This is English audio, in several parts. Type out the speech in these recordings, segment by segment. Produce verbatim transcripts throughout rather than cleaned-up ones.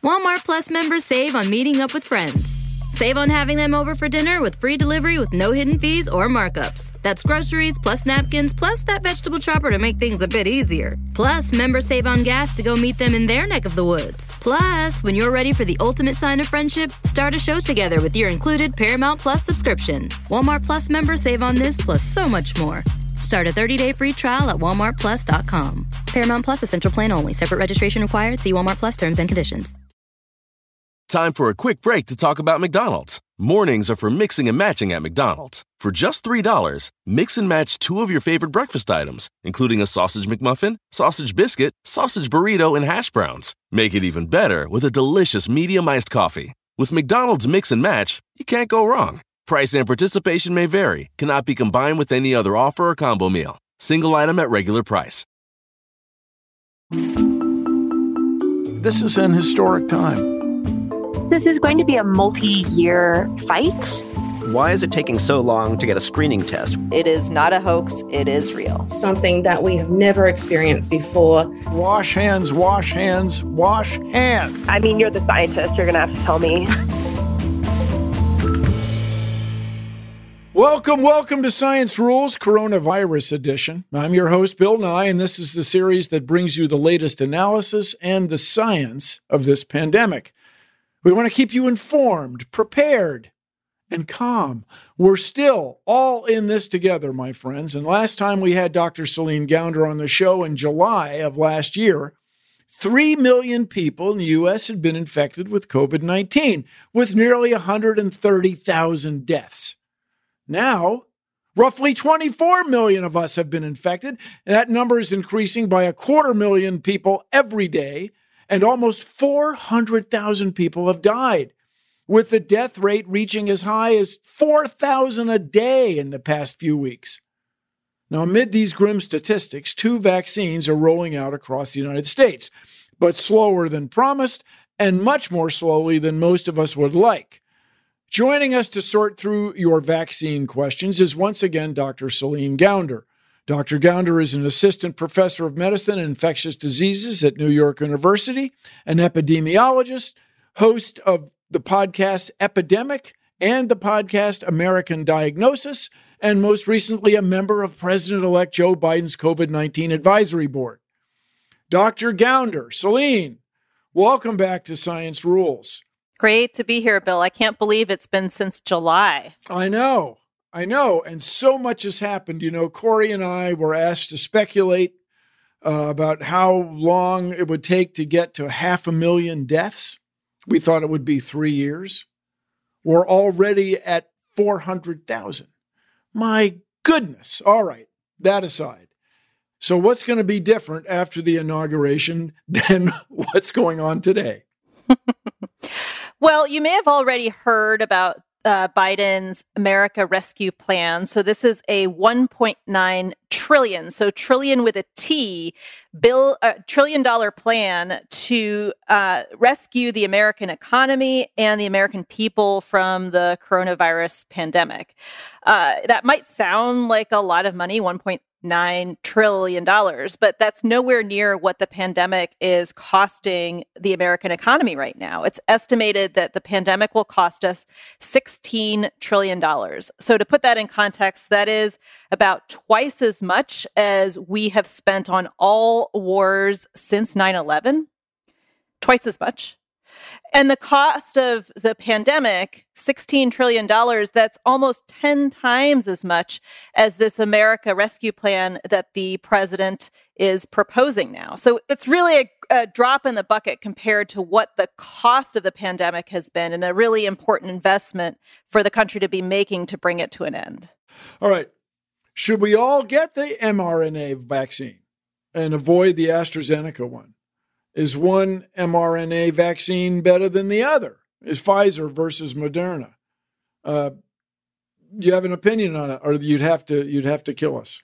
Walmart Plus members save on meeting up with friends. Save on having them over for dinner with free delivery with no hidden fees or markups. That's groceries, plus napkins, plus that vegetable chopper to make things a bit easier. Plus, members save on gas to go meet them in their neck of the woods. Plus, when you're ready for the ultimate sign of friendship, start a show together with your included Paramount Plus subscription. Walmart Plus members save on this plus so much more. Start a thirty-day free trial at walmart plus dot com. Paramount Plus Essential Plan only. Separate registration required. See Walmart Plus terms and conditions. Time for a quick break to talk about McDonald's. Mornings are for mixing and matching at McDonald's. For just three dollars, mix and match two of your favorite breakfast items, including a sausage McMuffin, sausage biscuit, sausage burrito, and hash browns. Make it even better with a delicious medium iced coffee. With McDonald's Mix and Match, you can't go wrong. Price and participation may vary, cannot be combined with any other offer or combo meal. Single item at regular price. This is an historic time. This is going to be a multi-year fight. Why is it taking so long to get a screening test? It is not a hoax. It is real. Something that we have never experienced before. Wash hands, wash hands, wash hands. I mean, you're the scientist. You're going to have to tell me. Welcome, welcome to Science Rules, Coronavirus Edition. I'm your host, Bill Nye, and this is the series that brings you the latest analysis and the science of this pandemic. We want to keep you informed, prepared, and calm. We're still all in this together, my friends. And last time we had Doctor Celine Gounder on the show in July of last year, three million people in the U S had been infected with covid nineteen, with nearly one hundred thirty thousand deaths. Now, roughly twenty-four million of us have been infected. And that number is increasing by a quarter million people every day. And almost four hundred thousand people have died, with the death rate reaching as high as four thousand a day in the past few weeks. Now, amid these grim statistics, two vaccines are rolling out across the United States, but slower than promised and much more slowly than most of us would like. Joining us to sort through your vaccine questions is once again Doctor Celine Gounder. Doctor Gounder is an assistant professor of medicine and infectious diseases at New York University, an epidemiologist, host of the podcast Epidemic and the podcast American Diagnosis, and most recently a member of President-elect Joe Biden's covid nineteen advisory board. Doctor Gounder, Celine, welcome back to Science Rules. Great to be here, Bill. I can't believe it's been since July. I know. I know, and so much has happened. You know, Corey and I were asked to speculate uh, about how long it would take to get to half a million deaths. We thought it would be three years. We're already at four hundred thousand. My goodness. All right, that aside. So what's going to be different after the inauguration than what's going on today? Well, you may have already heard about Uh, Biden's America Rescue Plan. So this is a one point nine trillion, so trillion with a T, bill, uh, trillion dollar plan to uh, rescue the American economy and the American people from the coronavirus pandemic. Uh, that might sound like a lot of money, one point nine trillion dollars, but that's nowhere near what the pandemic is costing the American economy right now. It's estimated that the pandemic will cost us sixteen trillion dollars. So to put that in context, that is about twice as much as we have spent on all wars since nine eleven. Twice as much. And the cost of the pandemic, sixteen trillion dollars, that's almost ten times as much as this America Rescue Plan that the president is proposing now. So it's really a, a drop in the bucket compared to what the cost of the pandemic has been, and a really important investment for the country to be making to bring it to an end. All right. Should we all get the mRNA vaccine and avoid the AstraZeneca one? Is one mRNA vaccine better than the other? Is Pfizer versus Moderna? Uh, do you have an opinion on it, or you'd have to you'd have to kill us?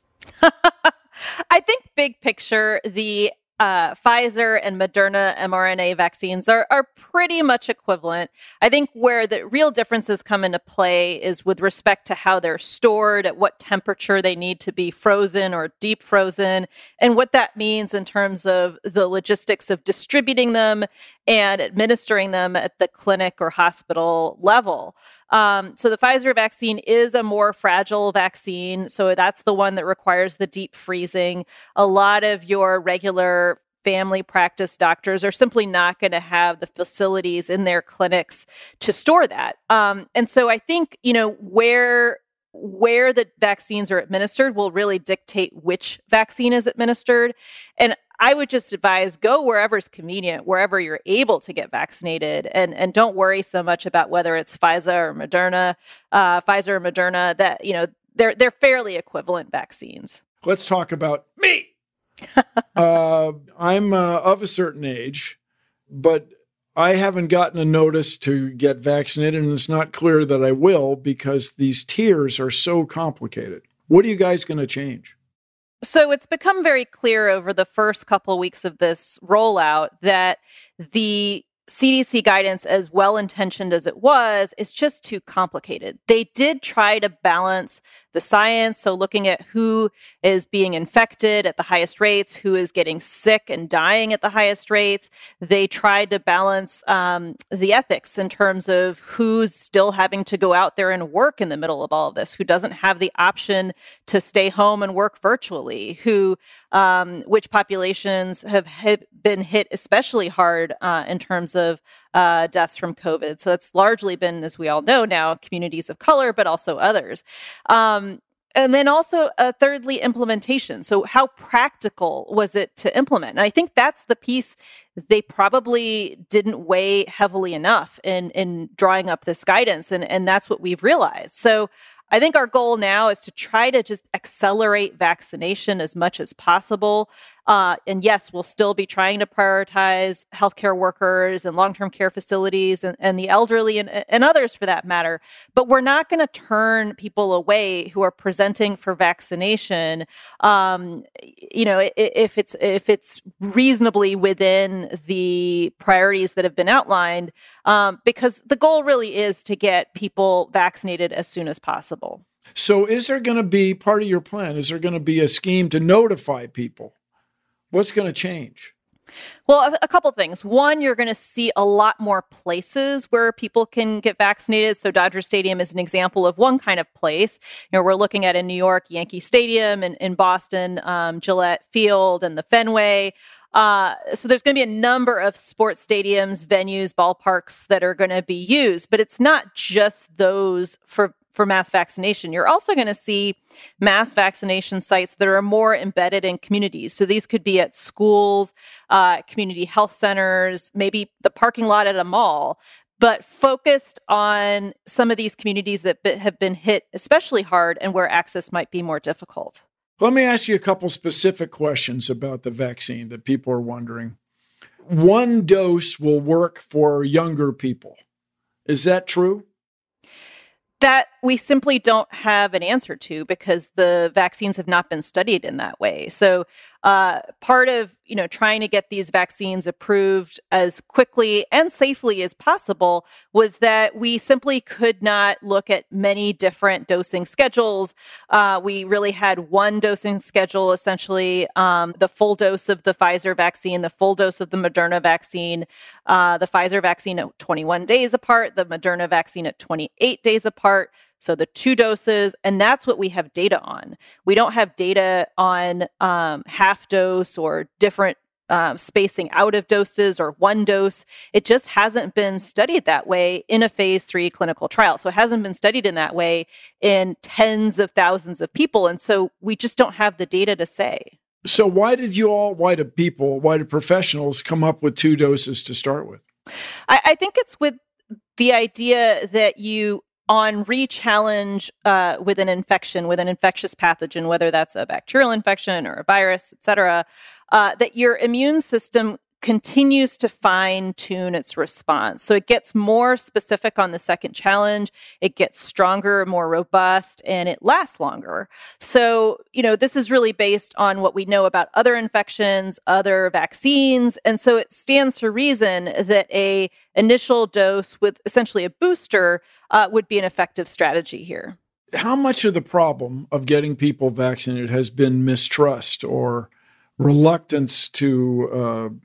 I think big picture, the uh, Pfizer and Moderna mRNA vaccines are, are pretty much equivalent. I think where the real differences come into play is with respect to how they're stored, at what temperature they need to be frozen or deep frozen, and what that means in terms of the logistics of distributing them and administering them at the clinic or hospital level. Um, so the Pfizer vaccine is a more fragile vaccine. So that's the one that requires the deep freezing. A lot of your regular family practice doctors are simply not going to have the facilities in their clinics to store that. Um, and so I think, you know, where where the vaccines are administered will really dictate which vaccine is administered. And I would just advise go wherever is convenient, wherever you're able to get vaccinated, and and don't worry so much about whether it's Pfizer or Moderna, uh, Pfizer or Moderna. That you know they're they're fairly equivalent vaccines. Let's talk about me. uh, I'm uh, of a certain age, but I haven't gotten a notice to get vaccinated, and it's not clear that I will because these tiers are so complicated. What are you guys going to change? So it's become very clear over the first couple weeks of this rollout that the C D C guidance, as well-intentioned as it was, is just too complicated. They did try to balance the science, so looking at who is being infected at the highest rates, who is getting sick and dying at the highest rates. They tried to balance um, the ethics in terms of who's still having to go out there and work in the middle of all of this, who doesn't have the option to stay home and work virtually, who um, which populations have, have been hit especially hard uh, in terms of uh, deaths from COVID. So that's largely been, as we all know now, communities of color, but also others. Um, and then also, uh, thirdly, implementation. So how practical was it to implement? And I think that's the piece they probably didn't weigh heavily enough in, in drawing up this guidance. And, and that's what we've realized. So I think our goal now is to try to just accelerate vaccination as much as possible. Uh, and yes, we'll still be trying to prioritize healthcare workers and long-term care facilities and, and the elderly and, and others for that matter. But we're not going to turn people away who are presenting for vaccination. Um, you know, if it's if it's reasonably within the priorities that have been outlined, um, because the goal really is to get people vaccinated as soon as possible. So is there going to be part of your plan? Is there going to be a scheme to notify people? What's going to change? Well, a, a couple things. One, you're going to see a lot more places where people can get vaccinated. So Dodger Stadium is an example of one kind of place. You know, we're looking at in New York, Yankee Stadium, and in Boston, um, Gillette Field and the Fenway. Uh, so there's going to be a number of sports stadiums, venues, ballparks that are going to be used. But it's not just those for for mass vaccination. You're also going to see mass vaccination sites that are more embedded in communities. So these could be at schools, uh, community health centers, maybe the parking lot at a mall, but focused on some of these communities that have been hit especially hard and where access might be more difficult. Let me ask you a couple specific questions about the vaccine that people are wondering. One dose will work for younger people. Is that true? That we simply don't have an answer to because the vaccines have not been studied in that way. So uh, part of, you know, trying to get these vaccines approved as quickly and safely as possible was that we simply could not look at many different dosing schedules. Uh, we really had one dosing schedule, essentially um, the full dose of the Pfizer vaccine, the full dose of the Moderna vaccine, uh, the Pfizer vaccine at twenty-one days apart, the Moderna vaccine at twenty-eight days apart. So the two doses, and that's what we have data on. We don't have data on um, half dose or different um, spacing out of doses or one dose. It just hasn't been studied that way in a phase three clinical trial. So it hasn't been studied in that way in tens of thousands of people. And so we just don't have the data to say. So why did you all, why did people, why did professionals come up with two doses to start with? I, I think it's with the idea that you on re-challenge uh, with an infection, with an infectious pathogen, whether that's a bacterial infection or a virus, et cetera, uh, that your immune system continues to fine-tune its response. So it gets more specific on the second challenge, it gets stronger, more robust, and it lasts longer. So, you know, this is really based on what we know about other infections, other vaccines, and so it stands to reason that a initial dose with essentially a booster uh, would be an effective strategy here. How much of the problem of getting people vaccinated has been mistrust or reluctance to uh,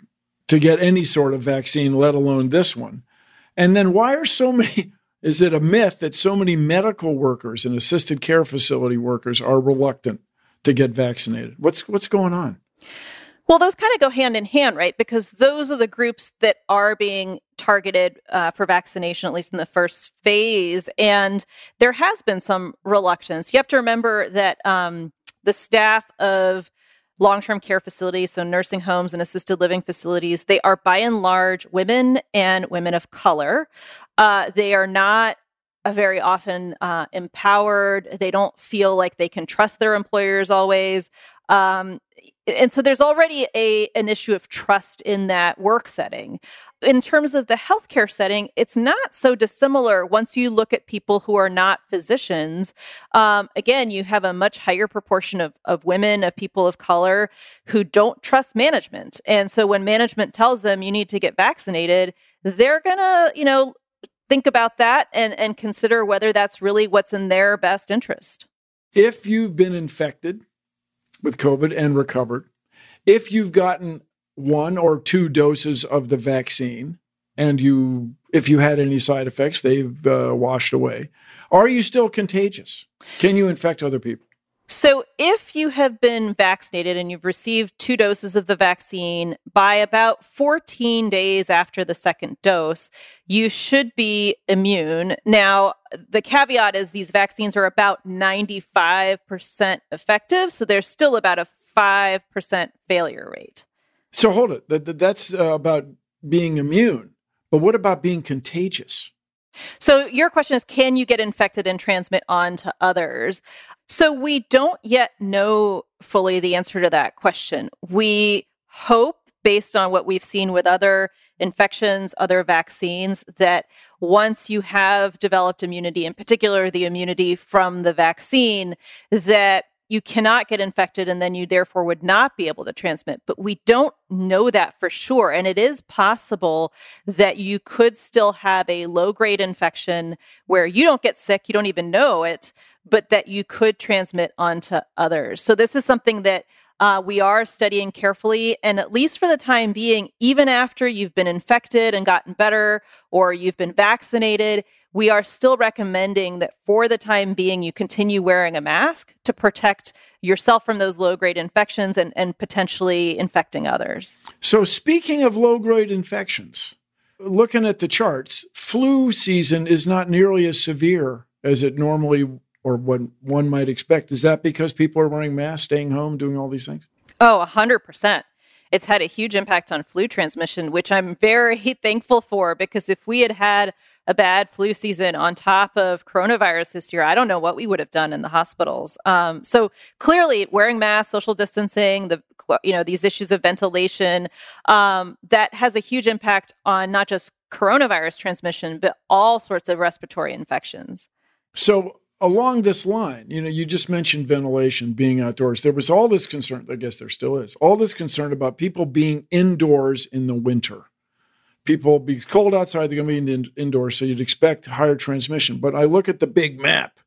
to get any sort of vaccine, let alone this one. And then why are so many, is it a myth that so many medical workers and assisted care facility workers are reluctant to get vaccinated? What's what's going on? Well, those kind of go hand in hand, right? Because those are the groups that are being targeted uh, for vaccination, at least in the first phase. And there has been some reluctance. You have to remember that um, the staff of long-term care facilities, so nursing homes and assisted living facilities, they are by and large women and women of color. Uh, they are not uh, very often uh, empowered. They don't feel like they can trust their employers always. Um, and so there's already a an issue of trust in that work setting. In terms of the healthcare setting, it's not so dissimilar once you look at people who are not physicians. Um, again, you have a much higher proportion of, of women, of people of color who don't trust management. And so when management tells them you need to get vaccinated, they're going to, you know, think about that and, and consider whether that's really what's in their best interest. If you've been infected with COVID and recovered, if you've gotten one or two doses of the vaccine and you, if you had any side effects, they've uh, washed away, are you still contagious? Can you infect other people? So if you have been vaccinated and you've received two doses of the vaccine, by about fourteen days after the second dose, you should be immune. Now, the caveat is these vaccines are about ninety-five percent effective, so there's still about a five percent failure rate. So hold it. That, that's uh, about being immune. But what about being contagious? So your question is, can you get infected and transmit on to others? So we don't yet know fully the answer to that question. We hope, based on what we've seen with other infections, other vaccines, that once you have developed immunity, in particular the immunity from the vaccine, that you cannot get infected and then you therefore would not be able to transmit. But we don't know that for sure. And it is possible that you could still have a low-grade infection where you don't get sick, you don't even know it, but that you could transmit onto others. So this is something that uh, we are studying carefully. And at least for the time being, even after you've been infected and gotten better or you've been vaccinated, we are still recommending that for the time being, you continue wearing a mask to protect yourself from those low-grade infections and, and potentially infecting others. So speaking of low-grade infections, looking at the charts, flu season is not nearly as severe as it normally or what one might expect. Is that because people are wearing masks, staying home, doing all these things? Oh, one hundred percent. It's had a huge impact on flu transmission, which I'm very thankful for, because if we had had a bad flu season on top of coronavirus this year, I don't know what we would have done in the hospitals. Um, so clearly wearing masks, social distancing, the you know these issues of ventilation, um, that has a huge impact on not just coronavirus transmission, but all sorts of respiratory infections. So along this line, you know, you just mentioned ventilation, being outdoors. There was all this concern, I guess there still is, all this concern about people being indoors in the winter. People, be cold outside, they're going to be in, indoors, so you'd expect higher transmission. But I look at the big map.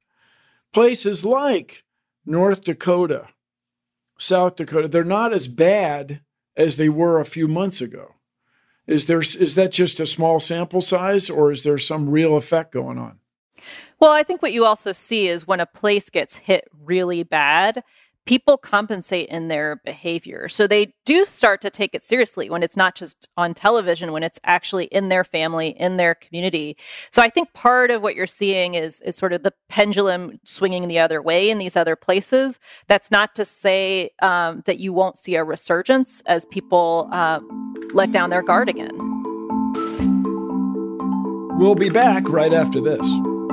Places like North Dakota, South Dakota, they're not as bad as they were a few months ago. Is there, is that just a small sample size, or is there some real effect going on? Well, I think what you also see is when a place gets hit really bad, people compensate in their behavior. So they do start to take it seriously when it's not just on television, when it's actually in their family, in their community. So I think part of what you're seeing is, is sort of the pendulum swinging the other way in these other places. That's not to say um, that you won't see a resurgence as people uh, let down their guard again. We'll be back right after this.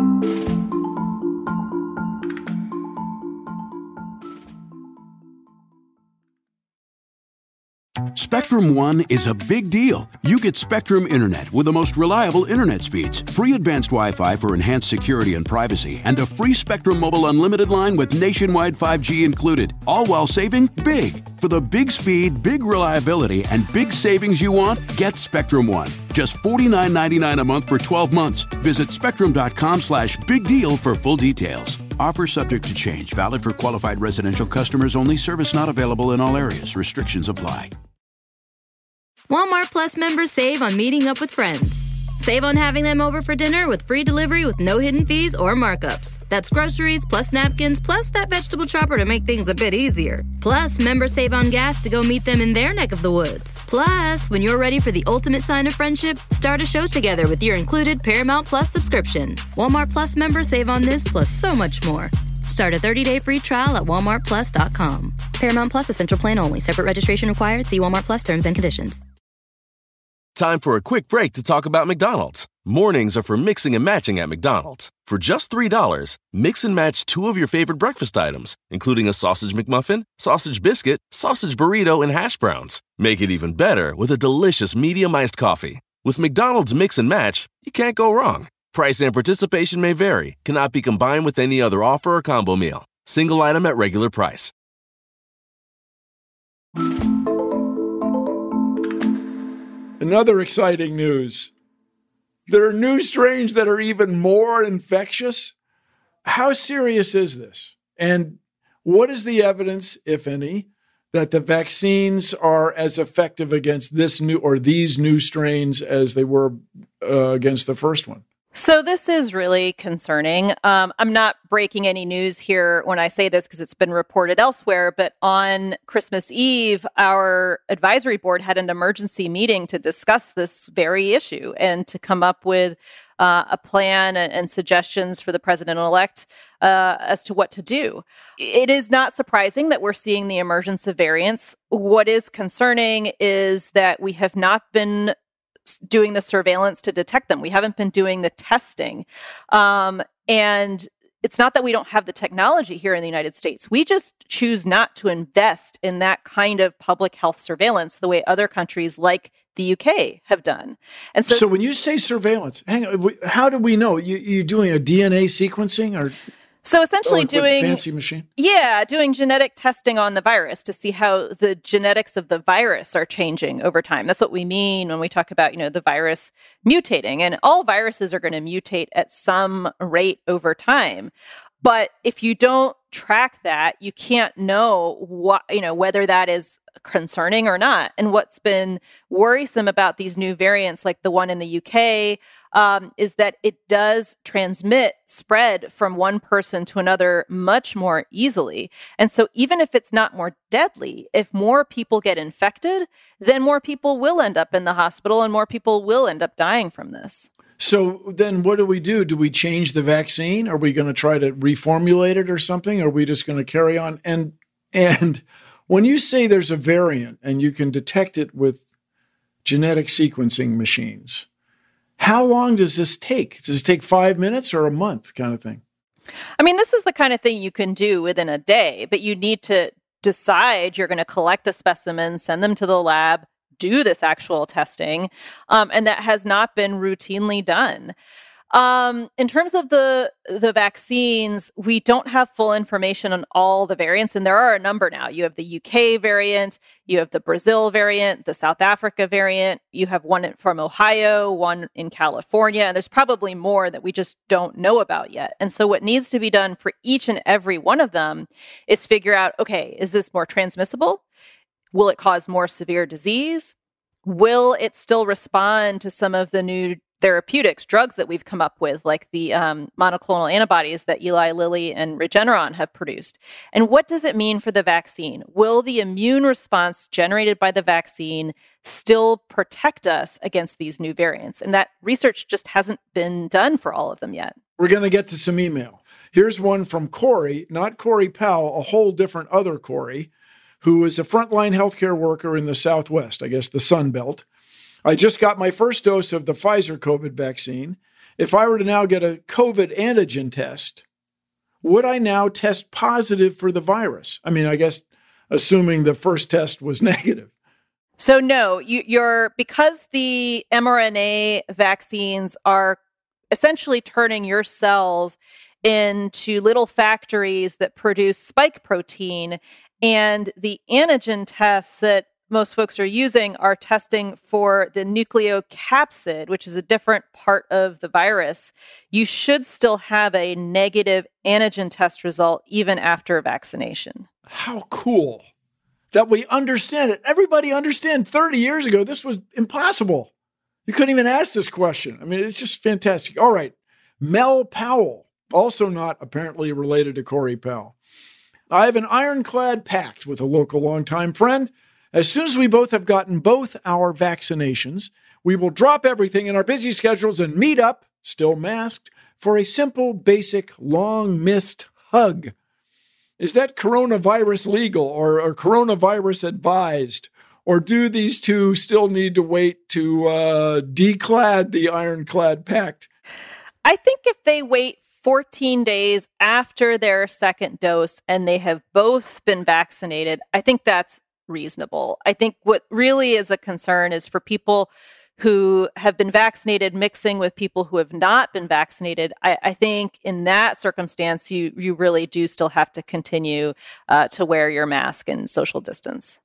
Spectrum One is a big deal. You get Spectrum Internet with the most reliable internet speeds, free advanced Wi-Fi for enhanced security and privacy, and a free Spectrum Mobile Unlimited line with nationwide five G included, all while saving big. For the big speed, big reliability, and big savings you want, get Spectrum One. Just forty-nine ninety-nine a month for twelve months. Visit spectrum.com slash big deal for full details. Offer subject to change. Valid for qualified residential customers only. Service not available in all areas. Restrictions apply. Walmart Plus members save on meeting up with friends. Save on having them over for dinner with free delivery with no hidden fees or markups. That's groceries plus napkins plus that vegetable chopper to make things a bit easier. Plus, members save on gas to go meet them in their neck of the woods. Plus, when you're ready for the ultimate sign of friendship, start a show together with your included Paramount Plus subscription. Walmart Plus members save on this plus so much more. Start a thirty-day free trial at walmart plus dot com. Paramount Plus Essential Plan only. Separate registration required. See Walmart Plus terms and conditions. Time for a quick break to talk about McDonald's. Mornings are for mixing and matching at McDonald's. For just three dollars, mix and match two of your favorite breakfast items, including a sausage McMuffin, sausage biscuit, sausage burrito, and hash browns. Make it even better with a delicious medium iced coffee. With McDonald's Mix and Match, you can't go wrong. Price and participation may vary. Cannot be combined with any other offer or combo meal. Single item at regular price. Another exciting news. There are new strains that are even more infectious. How serious is this? And what is the evidence, if any, that the vaccines are as effective against this new or these new strains as they were uh, against the first one? So this is really concerning. Um, I'm not breaking any news here when I say this because it's been reported elsewhere, but on Christmas Eve, our advisory board had an emergency meeting to discuss this very issue and to come up with uh, a plan and, and suggestions for the president-elect uh, as to what to do. It is not surprising that we're seeing the emergence of variants. What is concerning is that we have not been doing the surveillance to detect them. We haven't been doing the testing. Um, and it's not that we don't have the technology here in the United States. We just choose not to invest in that kind of public health surveillance the way other countries like the U K have done. And so, so when you say surveillance, hang on, how do we know? You, you're doing a D N A sequencing or... So essentially oh, doing fancy machine? Yeah, doing genetic testing on the virus to see how the genetics of the virus are changing over time. That's what we mean when we talk about, you know, the virus mutating. And all viruses are going to mutate at some rate over time. But if you don't track that, you can't know what, you know, whether that is concerning or not. And what's been worrisome about these new variants, like the one in the U K, um, is that it does transmit, spread from one person to another much more easily. And so even if it's not more deadly, if more people get infected, then more people will end up in the hospital and more people will end up dying from this. So then what do we do? Do we change the vaccine? Are we going to try to reformulate it or something? Are we just going to carry on? And and when you say there's a variant and you can detect it with genetic sequencing machines, how long does this take? Does it take five minutes or a month kind of thing? I mean, this is the kind of thing you can do within a day, but you need to decide you're going to collect the specimens, send them to the lab, do this actual testing, um, and that has not been routinely done. Um, in terms of the the vaccines, we don't have full information on all the variants, and there are a number now. You have the U K variant, you have the Brazil variant, the South Africa variant, you have one from Ohio, one in California, and there's probably more that we just don't know about yet. And so what needs to be done for each and every one of them is figure out, okay, is this more transmissible? Will it cause more severe disease? Will it still respond to some of the new therapeutics, drugs that we've come up with, like the um, monoclonal antibodies that Eli Lilly and Regeneron have produced? And what does it mean for the vaccine? Will the immune response generated by the vaccine still protect us against these new variants? And that research just hasn't been done for all of them yet. We're going to get to some email. Here's one from Corey, not Corey Powell, a whole different other Corey, who is a frontline healthcare worker in the Southwest, I guess the Sun Belt. I just got my first dose of the Pfizer COVID vaccine. If I were to now get a COVID antigen test, would I now test positive for the virus? I mean, I guess assuming the first test was negative. So no, you, you're because the mRNA vaccines are essentially turning your cells into little factories that produce spike protein, and the antigen tests that most folks are using are testing for the nucleocapsid, which is a different part of the virus. You should still have a negative antigen test result even after vaccination. How cool. that we understand it. Everybody understand thirty years ago, this was impossible. You couldn't even ask this question. I mean, it's just fantastic. All right. Mel Powell, also not apparently related to Corey Powell. I have an ironclad pact with a local longtime friend. As soon as we both have gotten both our vaccinations, we will drop everything in our busy schedules and meet up, still masked, for a simple, basic, long-missed hug. Is that coronavirus legal or, or coronavirus advised? Or do these two still need to wait to uh, declad the ironclad pact? I think if they wait fourteen days after their second dose and they have both been vaccinated, I think that's reasonable. I think what really is a concern is for people who have been vaccinated mixing with people who have not been vaccinated. I, I think in that circumstance, you you really do still have to continue uh, to wear your mask and social distance.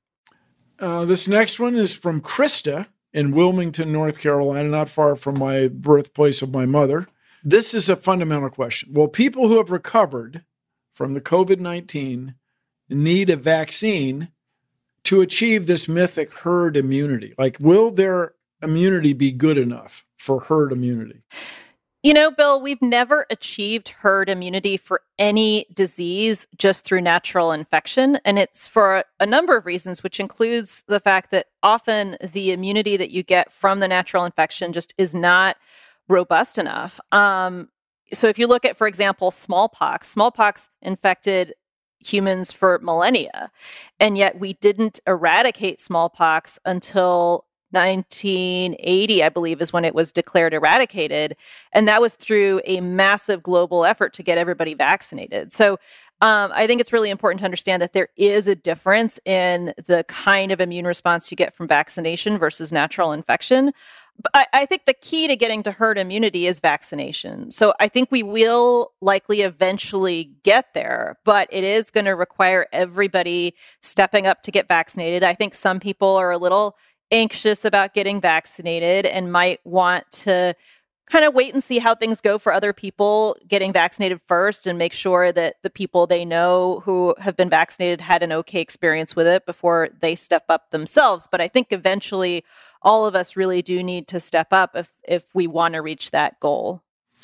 Uh, this next one is from Krista in Wilmington, North Carolina, not far from my birthplace of my mother. This is a fundamental question. Will people who have recovered from the COVID nineteen need a vaccine to achieve this mythic herd immunity? Like, will their immunity be good enough for herd immunity? You know, Bill, we've never achieved herd immunity for any disease just through natural infection. And it's for a number of reasons, which includes the fact that often the immunity that you get from the natural infection just is not robust enough. Um, so if you look at, for example, smallpox, smallpox infected humans for millennia, and yet we didn't eradicate smallpox until nineteen eighty, I believe, is when it was declared eradicated. And that was through a massive global effort to get everybody vaccinated. So um, I think it's really important to understand that there is a difference in the kind of immune response you get from vaccination versus natural infection. But I, I think the key to getting to herd immunity is vaccination. So I think we will likely eventually get there, but it is going to require everybody stepping up to get vaccinated. I think some people are a little anxious about getting vaccinated and might want to kind of wait and see how things go for other people getting vaccinated first and make sure that the people they know who have been vaccinated had an okay experience with it before they step up themselves. But I think eventually all of us really do need to step up if, if we want to reach that goal.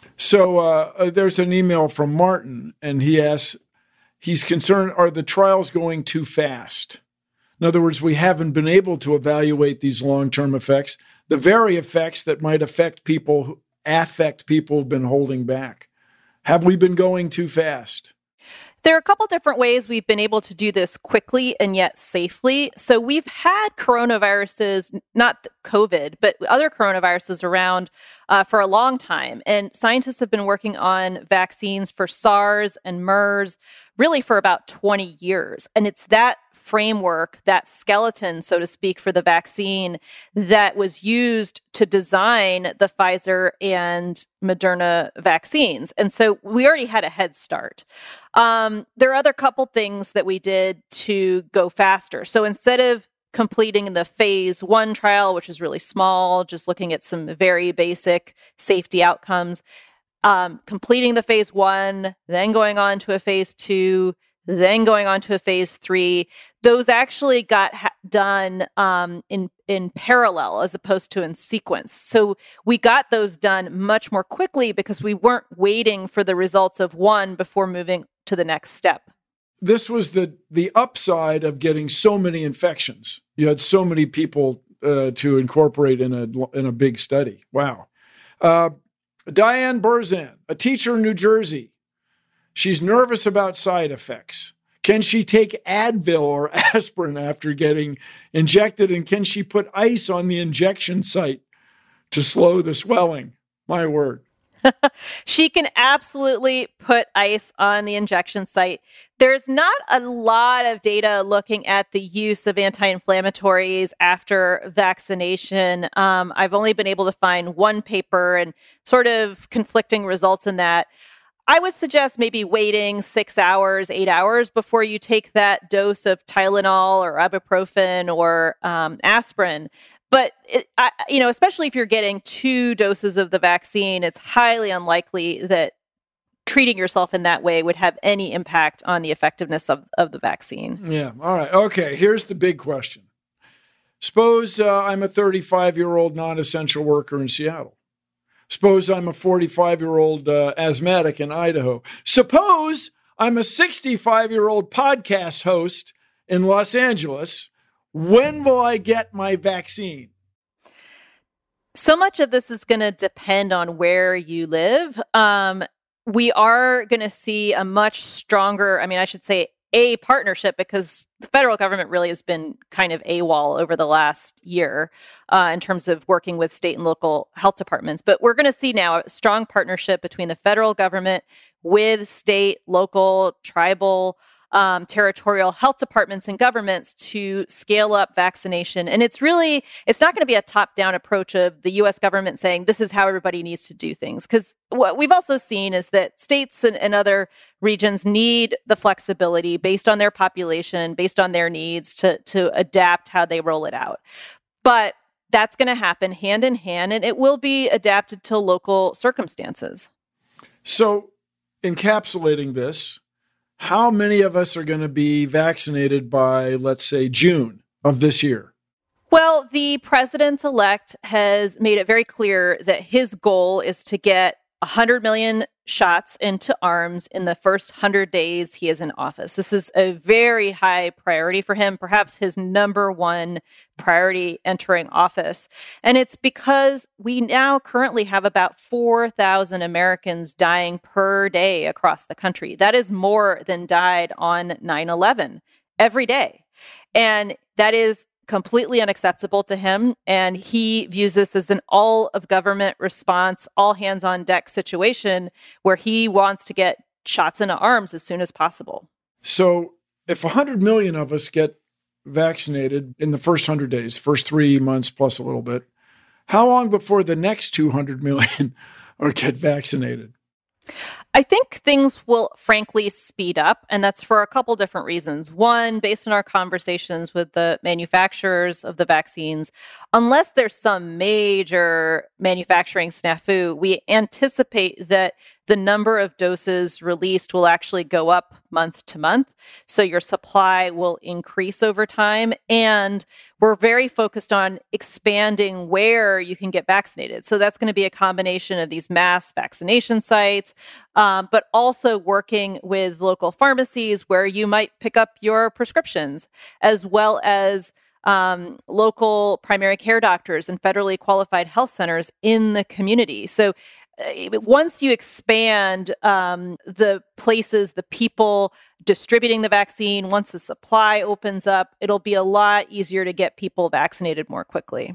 So uh, there's an email from Martin, and he asks, he's concerned, are the trials going too fast? In other words, we haven't been able to evaluate these long-term effects, the very effects that might affect people, affect people who've been holding back. Have we been going too fast? There are a couple different ways we've been able to do this quickly and yet safely. So we've had coronaviruses, not COVID, but other coronaviruses around uh, for a long time. And scientists have been working on vaccines for SARS and MERS really for about twenty years. And it's that framework, that skeleton, so to speak, for the vaccine that was used to design the Pfizer and Moderna vaccines. And so we already had a head start. Um, there are other couple things that we did to go faster. So instead of completing the phase one trial, which is really small, just looking at some very basic safety outcomes, um, completing the phase one, then going on to a phase two, then going on to a phase three, those actually got ha- done um, in in parallel as opposed to in sequence. So we got those done much more quickly because we weren't waiting for the results of one before moving to the next step. This was the the upside of getting so many infections. You had so many people uh, to incorporate in a in a big study. Wow. Uh, Diane Burzan, a teacher in New Jersey. She's nervous about side effects. Can she take Advil or aspirin after getting injected? And can she put ice on the injection site to slow the swelling? My word. She can absolutely put ice on the injection site. There's not a lot of data looking at the use of anti-inflammatories after vaccination. Um, I've only been able to find one paper and sort of conflicting results in that. I would suggest maybe waiting six hours, eight hours before you take that dose of Tylenol or ibuprofen or um, aspirin. But, it, I, you know, especially if you're getting two doses of the vaccine, it's highly unlikely that treating yourself in that way would have any impact on the effectiveness of, of the vaccine. Yeah. All right. Okay. Here's the big question. Suppose uh, I'm a thirty-five-year-old non-essential worker in Seattle. Suppose I'm a forty-five-year-old uh, asthmatic in Idaho. Suppose I'm a sixty-five-year-old podcast host in Los Angeles. When will I get my vaccine? So much of this is going to depend on where you live. Um, we are going to see a much stronger, I mean, I should say a partnership, because the federal government really has been kind of AWOL over the last year uh, in terms of working with state and local health departments. But we're going to see now a strong partnership between the federal government with state, local, tribal, Um, territorial health departments and governments to scale up vaccination. And it's really, it's not going to be a top-down approach of the U S government saying this is how everybody needs to do things. Because what we've also seen is that states and, and other regions need the flexibility based on their population, based on their needs to, to adapt how they roll it out. But that's going to happen hand in hand, and it will be adapted to local circumstances. So encapsulating this, how many of us are going to be vaccinated by, let's say, June of this year? Well, the president-elect has made it very clear that his goal is to get one hundred million shots into arms in the first one hundred days he is in office. This is a very high priority for him, perhaps his number one priority entering office. And it's because we now currently have about four thousand Americans dying per day across the country. That is more than died on nine eleven every day. And that is completely unacceptable to him. And he views this as an all of government response, all hands on deck situation where he wants to get shots into arms as soon as possible. So if one hundred million of us get vaccinated in the first one hundred days, first three months plus a little bit, how long before the next two hundred million are get vaccinated? I think things will frankly speed up, and that's for a couple different reasons. One, based on our conversations with the manufacturers of the vaccines, unless there's some major manufacturing snafu, we anticipate that the number of doses released will actually go up month to month. So your supply will increase over time. And we're very focused on expanding where you can get vaccinated. So that's going to be a combination of these mass vaccination sites, um, but also working with local pharmacies where you might pick up your prescriptions, as well as um, local primary care doctors and federally qualified health centers in the community. So once you expand um, the places, the people distributing the vaccine, once the supply opens up, it'll be a lot easier to get people vaccinated more quickly.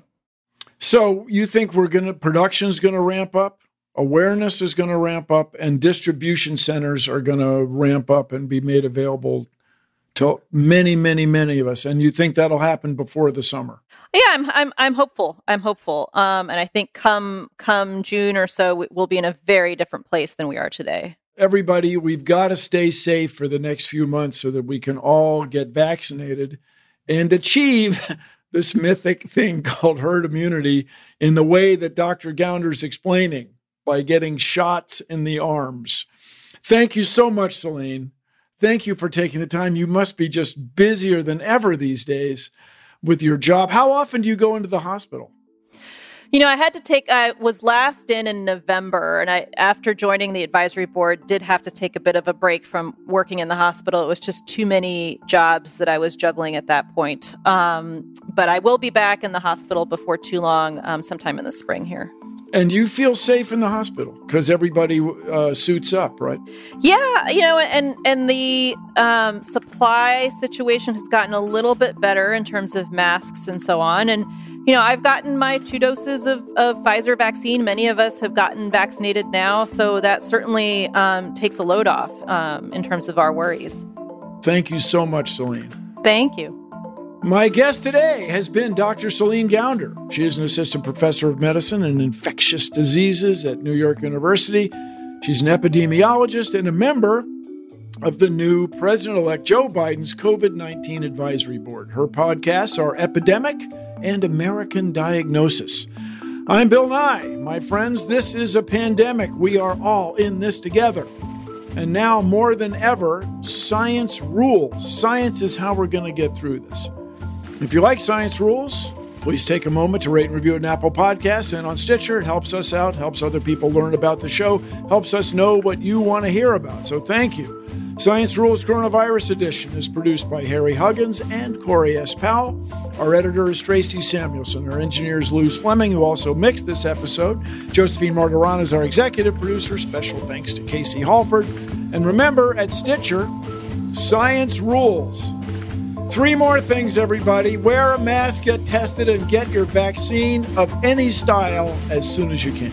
So you think we're going to, production's going to ramp up, awareness is going to ramp up, and distribution centers are going to ramp up and be made available to many, many, many of us. And you think that'll happen before the summer? Yeah, I'm, I'm, I'm hopeful. I'm hopeful. Um, and I think come, come June or so, we'll be in a very different place than we are today. Everybody, we've got to stay safe for the next few months so that we can all get vaccinated and achieve this mythic thing called herd immunity in the way that Doctor Gounder's explaining, by getting shots in the arms. Thank you so much, Celine. Thank you for taking the time. You must be just busier than ever these days with your job. How often do you go into the hospital? You know, I had to take, I was last in in November, and I, after joining the advisory board, did have to take a bit of a break from working in the hospital. It was just too many jobs that I was juggling at that point. Um, but I will be back in the hospital before too long, um, sometime in the spring here. And you feel safe in the hospital because everybody uh, suits up, right? Yeah, you know, and and the um, supply situation has gotten a little bit better in terms of masks and so on. And, you know, I've gotten my two doses of, of Pfizer vaccine. Many of us have gotten vaccinated now. So that certainly um, takes a load off um, in terms of our worries. Thank you so much, Celine. Thank you. My guest today has been Doctor Celine Gounder. She is an assistant professor of medicine and infectious diseases at New York University. She's an epidemiologist and a member of the new President-elect Joe Biden's COVID nineteen Advisory Board. Her podcasts are Epidemic and American Diagnosis. I'm Bill Nye. My friends, this is a pandemic. We are all in this together. And now more than ever, science rules. Science is how we're going to get through this. If you like Science Rules, please take a moment to rate and review it on Apple Podcasts and on Stitcher. It helps us out, helps other people learn about the show, helps us know what you want to hear about. So thank you. Science Rules Coronavirus Edition is produced by Harry Huggins and Corey S. Powell. Our editor is Tracy Samuelson. Our engineer is Luz Fleming, who also mixed this episode. Josephine Margarana is our executive producer. Special thanks to Casey Halford. And remember, at Stitcher, Science Rules. Three more things, everybody. Wear a mask, get tested, and get your vaccine of any style as soon as you can.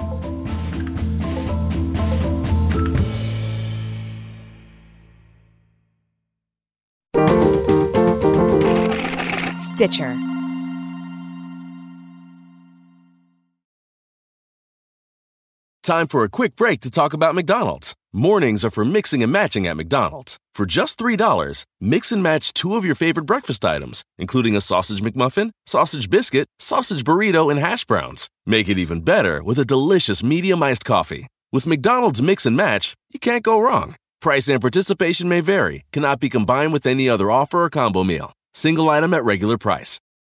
Stitcher. Time for a quick break to talk about McDonald's. Mornings are for mixing and matching at McDonald's. For just three dollars, mix and match two of your favorite breakfast items, including a sausage McMuffin, sausage biscuit, sausage burrito, and hash browns. Make it even better with a delicious medium iced coffee. With McDonald's Mix and Match, you can't go wrong. Price and participation may vary, cannot be combined with any other offer or combo meal. Single item at regular price.